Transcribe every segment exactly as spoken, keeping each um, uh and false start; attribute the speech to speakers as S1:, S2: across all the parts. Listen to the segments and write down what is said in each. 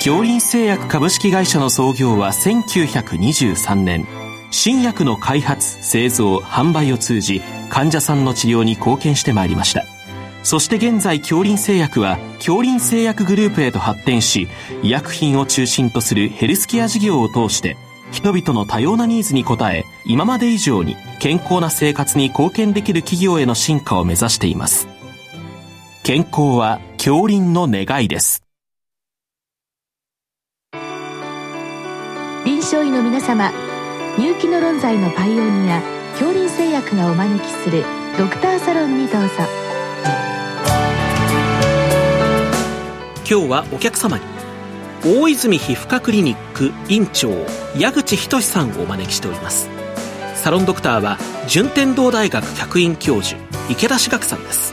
S1: 京林製薬株式会社の創業はせんきゅうひゃくにじゅうさんねん。新薬の開発、製造、販売を通じ患者さんの治療に貢献してまいりました。そして現在京林製薬は京林製薬グループへと発展し、医薬品を中心とするヘルスケア事業を通して人々の多様なニーズに応え、今まで以上に健康な生活に貢献できる企業への進化を目指しています。健康は京林の願いです。
S2: 臨床医の皆様、入気の論剤のパイオニア京林製薬がお招きするドクターサロンにどうぞ。
S1: 今日はお客様に大泉皮膚科クリニック院長矢口仁さんをお招きしております。サロンドクターは順天堂大学客員教授池田志学さんです。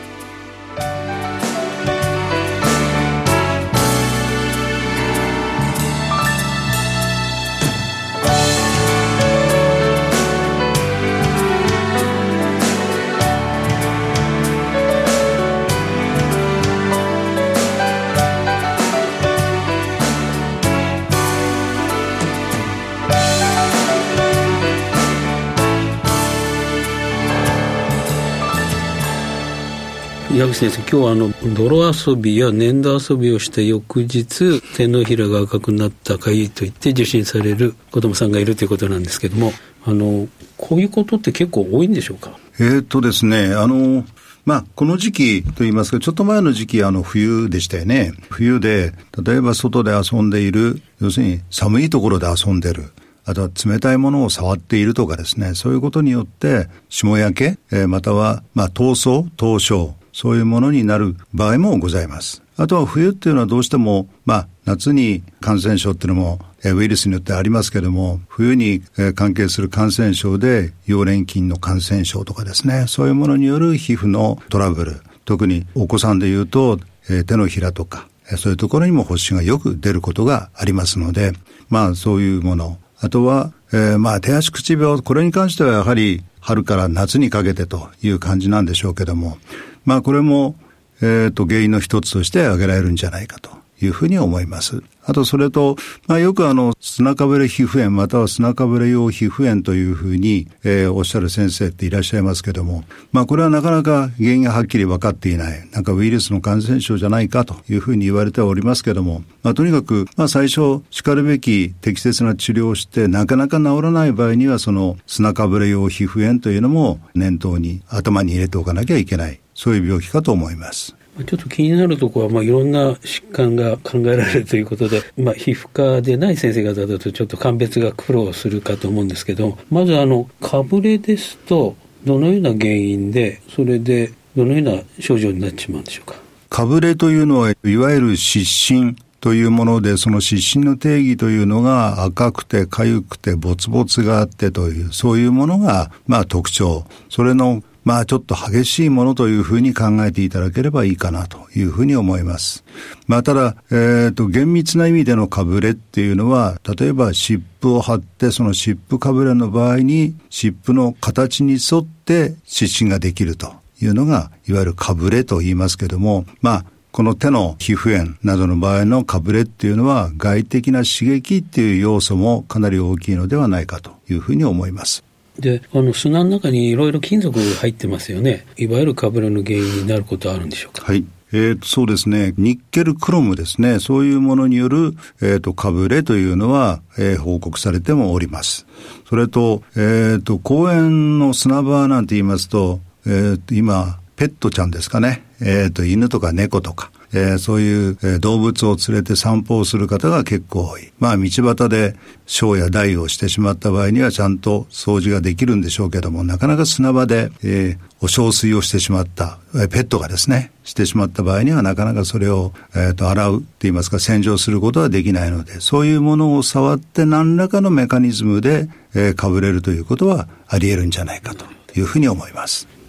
S3: 矢口先生、今日はあの泥遊びや粘土遊びをした翌日、手のひらが赤くなったかゆいと言って受診される子どもさんがいるということなんですけども、あのこういうことって結構多いんでしょうか？
S4: えーっとですね、あのまあ、この時期といいますか、ちょっと前の時期あの冬でしたよね。冬で例えば外で遊んでいる、要するに寒いところで遊んでる、あとは冷たいものを触っているとかですね、そういうことによって霜焼け、えー、またはまあ凍傷、凍傷、そういうものになる場合もございます。あとは冬っていうのはどうしても、まあ、夏に感染症っていうのもウイルスによってありますけれども、冬に関係する感染症で溶連菌の感染症とかですね、そういうものによる皮膚のトラブル、特にお子さんでいうと手のひらとかそういうところにも発疹がよく出ることがありますので、まあそういうもの、あとは、えー、まあ手足口病、これに関してはやはり春から夏にかけてという感じなんでしょうけども、まあこれも、えーと、原因の一つとして挙げられるんじゃないかというふうに思います。あとそれと、まあよくあの砂かぶれ皮膚炎または砂かぶれ用皮膚炎というふうに、えー、おっしゃる先生っていらっしゃいますけども、まあこれはなかなか原因がはっきり分かっていない、なんかウイルスの感染症じゃないかというふうに言われておりますけども、まあとにかく、まあ最初しかるべき適切な治療をしてなかなか治らない場合には、その砂かぶれ用皮膚炎というのも念頭に頭に入れておかなきゃいけない、そういう病気かと思います。
S3: ちょっと気になるところは、まあ、いろんな疾患が考えられるということで、まあ、皮膚科でない先生方だとちょっと鑑別が苦労するかと思うんですけど、まずあのかぶれですとどのような原因で、それでどのような症状になってしまうんでしょうか？
S4: かぶれというのはいわゆる湿疹というもので、その湿疹の定義というのが赤くて痒くてボツボツがあってという、そういうものがまあ特徴。それのまあちょっと激しいものというふうに考えていただければいいかなというふうに思います。まあただ、えっと、厳密な意味でのかぶれっていうのは、例えば湿布を貼って、その湿布かぶれの場合に湿布の形に沿って湿疹ができるというのが、いわゆるかぶれと言いますけども、まあこの手の皮膚炎などの場合のかぶれっていうのは、外的な刺激っていう要素もかなり大きいのではないかというふうに思います。
S3: で、あの砂の中にいろいろ金属が入ってますよね。いわゆるかぶれの原因になることはあるんでしょうか？
S4: はい。えー、そうですね。ニッケルクロムですね。そういうものによる、えーと、かぶれというのは、えー、報告されてもおります。それと、えーと、公園の砂場なんて言いますと、えーと、今、ペットちゃんですかね。えーと、犬とか猫とか。えー、そういう、えー、動物を連れて散歩をする方が結構多い。まあ道端で小や大をしてしまった場合にはちゃんと掃除ができるんでしょうけども、なかなか砂場で、えー、お小水をしてしまった、えー、ペットがですねしてしまった場合にはなかなかそれを、えー、と洗うって言いますか洗浄することはできないので、そういうものを触って何らかのメカニズムで、えー、かぶれるということはあり得るんじゃないかというふうに思います。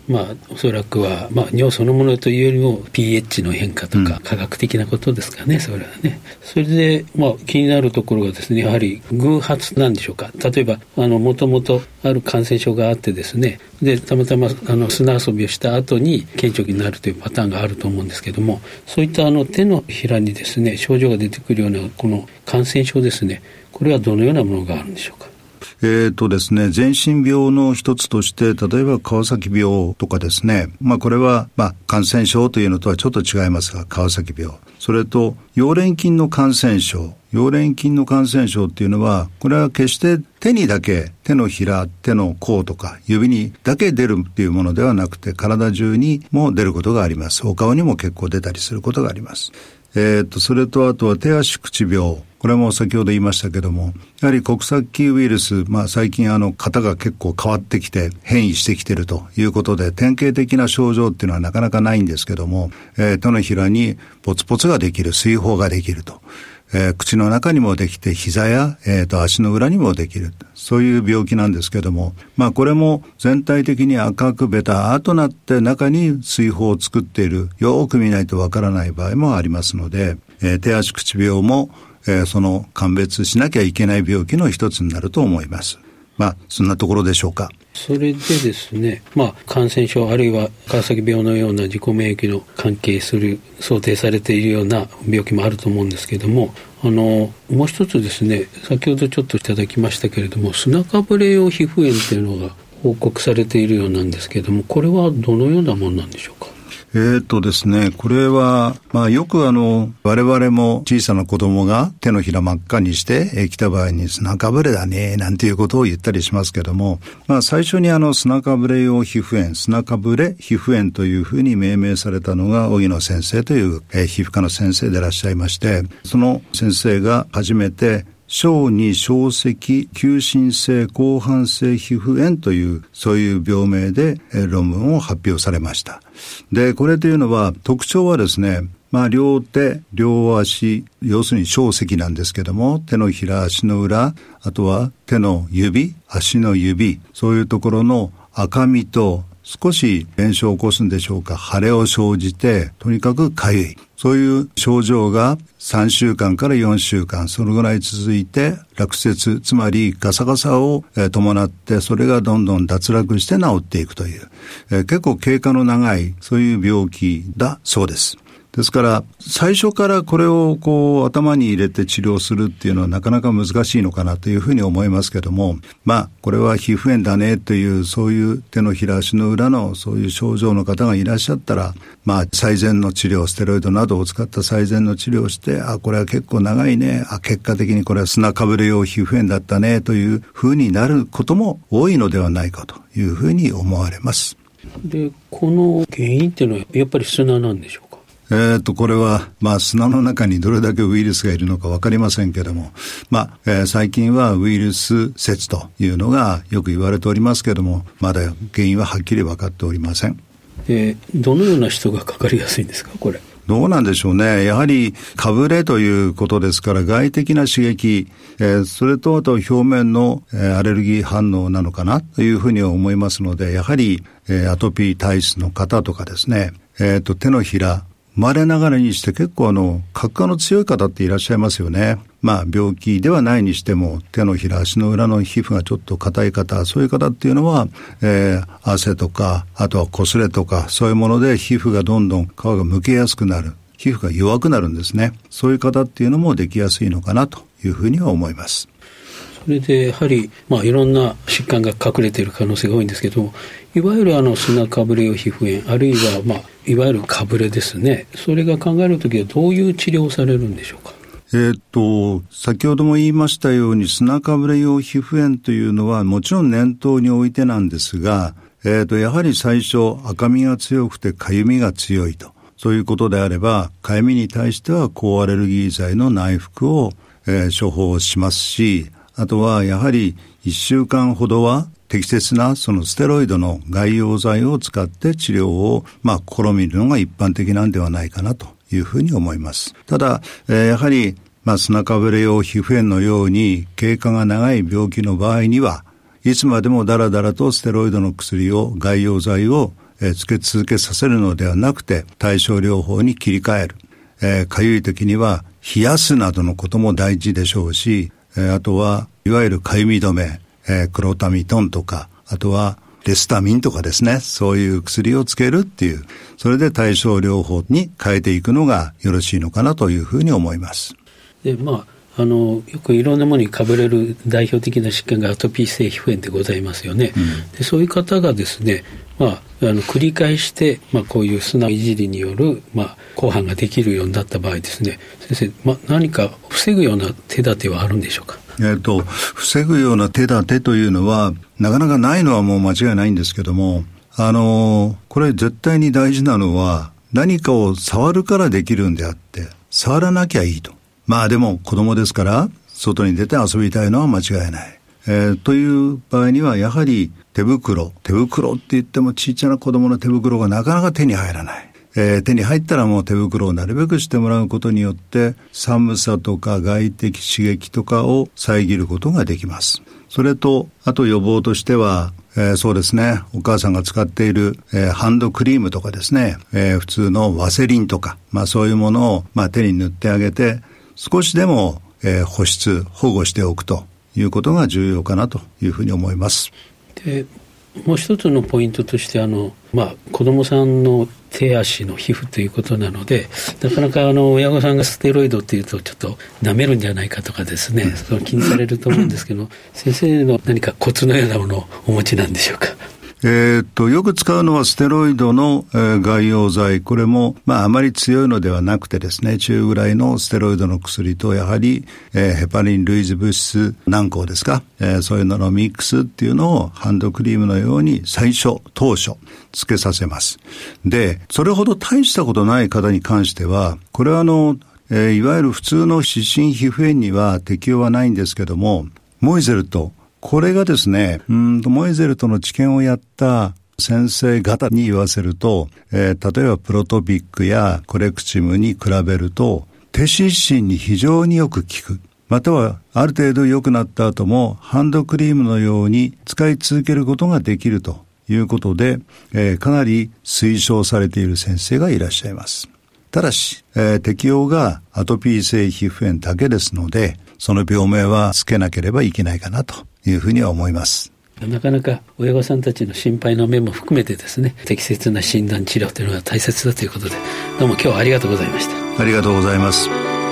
S3: まあ、おそらくは、まあ、尿そのものというよりも pH の変化とか、うん、科学的なことですかね、それはね。それで、まあ、気になるところがですね、やはり偶発なんでしょうか。例えば、あの、もともとある感染症があってですね、で、たまたまあの砂遊びをした後に顕著になるというパターンがあると思うんですけども、そういったあの手のひらにですね、症状が出てくるようなこの感染症ですね、これはどのようなものがあるんでしょうか。
S4: えーとですね、全身病の一つとして、例えば川崎病とかですね、まあこれは、まあ感染症というのとはちょっと違いますが、川崎病。それと、溶連菌の感染症。溶連菌の感染症っていうのは、これは決して手にだけ、手のひら、手の甲とか指にだけ出るっていうものではなくて、体中にも出ることがあります。お顔にも結構出たりすることがあります。えーと、それとあとは手足口病。これも先ほど言いましたけども、やはりコクサキウイルス、まあ最近あの型が結構変わってきて変異してきているということで、典型的な症状っていうのはなかなかないんですけども、えー、手のひらにポツポツができる、水疱ができると。えー、口の中にもできて膝や、えー、と足の裏にもできる、そういう病気なんですけども、まあこれも全体的に赤くベターとなって中に水疱を作っている、よく見ないとわからない場合もありますので、えー、手足口病も、えー、その鑑別しなきゃいけない病気の一つになると思います。まあそんなところでしょうか。
S3: それでですね、まあ感染症あるいは川崎病のような自己免疫の関係する想定されているような病気もあると思うんですけれども、あのもう一つですね、先ほどちょっといただきましたけれども、砂かぶれ用皮膚炎というのが報告されているようなんですけれども、これはどのようなものなんでしょうか。
S4: えーとですね、これは、まあよくあの、我々も小さな子供が手のひら真っ赤にして、えー、来た場合に砂かぶれだね、なんていうことを言ったりしますけども、まあ最初にあの砂かぶれ用皮膚炎、砂かぶれ皮膚炎というふうに命名されたのが荻野先生という、えー、皮膚科の先生でいらっしゃいまして、その先生が初めて、小児小石急進性広汎性皮膚炎というそういう病名で論文を発表されました。で、これというのは特徴はですね、まあ両手、両足、要するに小石なんですけども、手のひら、足の裏、あとは手の指、足の指、そういうところの赤みと少し炎症を起こすんでしょうか、腫れを生じて、とにかくかゆい。そういう症状がさんしゅうかんからよんしゅうかん、そのぐらい続いて落雪、つまりガサガサを伴って、それがどんどん脱落して治っていくという、えー、結構経過の長い、そういう病気だそうです。ですから、最初からこれをこう頭に入れて治療するっていうのはなかなか難しいのかなというふうに思いますけども、まあ、これは皮膚炎だねという、そういう手のひら足の裏のそういう症状の方がいらっしゃったら、まあ、最善の治療、ステロイドなどを使った最善の治療をして、あ、これは結構長いね、あ、結果的にこれは砂かぶれ用皮膚炎だったねというふうになることも多いのではないかというふうに思われます。
S3: で、この原因っていうのはやっぱり砂なんでしょうか。
S4: えーと、これは、まあ、砂の中にどれだけウイルスがいるのかわかりませんけども、まあ、えー、最近はウイルス説というのがよく言われておりますけども、まだ原因ははっきり分かっておりません。
S3: えー、どのような人がかかりやすいんですか、これ。
S4: どうなんでしょうね。やはり、かぶれということですから、外的な刺激、えー、それとあと表面の、えー、アレルギー反応なのかなというふうには思いますので、やはり、えー、アトピー体質の方とかですね、えーと、手のひら、稀ながらにして結構あの、角化の強い方っていらっしゃいますよね。まあ、病気ではないにしても、手のひら、足の裏の皮膚がちょっと硬い方、そういう方っていうのは、えー、汗とか、あとは擦れとか、そういうもので皮膚がどんどん皮がむけやすくなる。皮膚が弱くなるんですね。そういう方っていうのもできやすいのかなというふうには思います。
S3: それでやはり、まあ、いろんな疾患が隠れている可能性が多いんですけども、いわゆるあの砂かぶれ用皮膚炎、あるいは、まあ、いわゆるかぶれですね、それが考えるときはどういう治療をされるんでしょうか。
S4: えー、っと先ほども言いましたように、砂かぶれ用皮膚炎というのはもちろん念頭に置いてなんですが、えー、っとやはり最初赤みが強くてかゆみが強いと、そういうことであれば、かゆみに対しては抗アレルギー剤の内服を、えー、処方しますし、あとはやはりいっしゅうかんほどは適切なそのステロイドの外用剤を使って治療をまあ試みるのが一般的なんではないかなというふうに思います。ただ、えー、やはりまあ砂かぶれ用皮膚炎のように経過が長い病気の場合には、いつまでもだらだらとステロイドの薬を外用剤をえー、つけ続けさせるのではなくて対症療法に切り替える。えー、かゆい時には冷やすなどのことも大事でしょうし、えー、あとはいわゆるかゆみ止め、えー、クロタミトンとか、あとはレスタミンとかですね、そういう薬をつけるっていう、それで対症療法に変えていくのがよろしいのかなというふうに思います。
S3: で、まあ、あのよくいろんなものにかぶれる代表的な疾患がアトピー性皮膚炎でございますよね、うん、でそういう方がですね、まあ、あの繰り返して、まあ、こういう素直いじりによる、まあ、後半ができるようになった場合ですね、先生、まあ、何か防ぐような手立てはあるんでしょうか。
S4: えーと、防ぐような手立てというのはなかなかないのはもう間違いないんですけども、あのー、これ絶対に大事なのは何かを触るからできるんであって触らなきゃいいと。まあでも子供ですから外に出て遊びたいのは間違いない、えー、という場合にはやはり手袋手袋って言ってもちっちゃな子供の手袋がなかなか手に入らない。えー、手に入ったらもう手袋をなるべくしてもらうことによって寒さとか外的刺激とかを遮ることができます。それとあと予防としては、えー、そうですね、お母さんが使っている、えー、ハンドクリームとかですね、えー、普通のワセリンとか、まあそういうものを、まあ、手に塗ってあげて少しでも、えー、保湿保護しておくということが重要かなというふうに思います。
S3: でもう一つのポイントとしてあの、まあ、子どもさんの手足の皮膚ということなのでなかなかあの親御さんがステロイドっていうとちょっと舐めるんじゃないかとかですね、その気にされると思うんですけど先生の何かコツのようなものをお持ちなんでしょうか。
S4: えー、っとよく使うのはステロイドの、えー、外用剤。これも、まあ、あまり強いのではなくてですね、中ぐらいのステロイドの薬とやはり、えー、ヘパリン類似物質軟膏ですか、えー、そういうののミックスっていうのをハンドクリームのように最初当初つけさせます。でそれほど大したことない方に関してはこれはあの、えー、いわゆる普通の湿疹皮膚炎には適用はないんですけども、モイゼルトこれがですね、うんとモイゼルトの治験をやった先生方に言わせると、えー、例えばプロトピックやコレクチムに比べると手湿疹に非常によく効く。またはある程度良くなった後もハンドクリームのように使い続けることができるということで、えー、かなり推奨されている先生がいらっしゃいます。ただし、えー、適用がアトピー性皮膚炎だけですのでその病名はつけなければいけないかなというふうには思います。
S3: なかなか親御さんたちの心配の面も含めてですね、適切な診断治療というのが大切だということで、どうも今日はありがとうございました。
S4: ありがとうございます。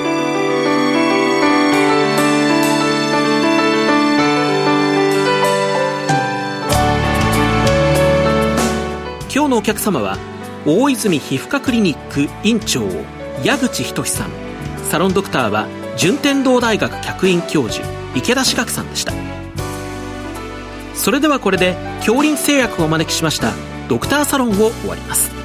S1: 今日のお客様は大泉皮膚科クリニック院長矢口仁さん、サロンドクターは順天堂大学客員教授池田志学さんでした。それではこれで京林製薬をお招きしましたドクターサロンを終わります。